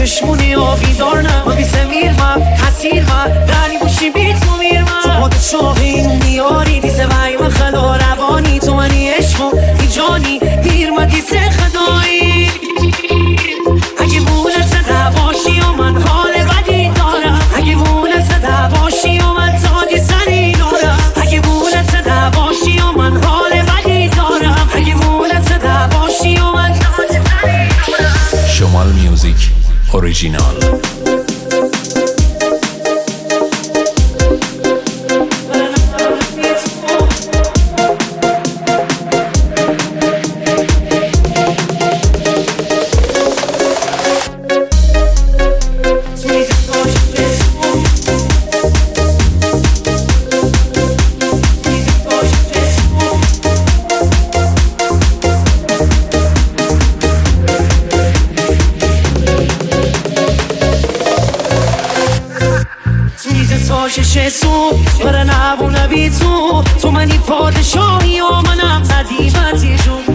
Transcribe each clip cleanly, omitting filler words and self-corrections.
چشمونی آبی دارم و بی سمیر من حسیر من دلی بوشی بیت ممیر من تو خود شاقی میاری دیسه وی من خدا روانی تو منی عشقم ای جانی دیر من دیسه خدایی اگه مونه زده باشی و من حال بدی دارم اگه مونه زده باشی و من تاج سری دارم اگه مونه زده باشی و من حال بدی دارم اگه مونه زده باشی و من تاج سری دارم. شمال میوزیک اوریجینال. برا نبونه بی تو منی پادشاهی و منم قدیمتی جون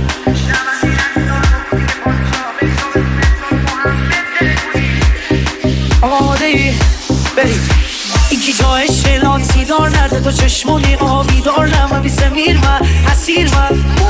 آماده ای بریم اینکی جای شلانتی دار نرده تو چشمونی آبی دارم و بی سمیر من حسیر من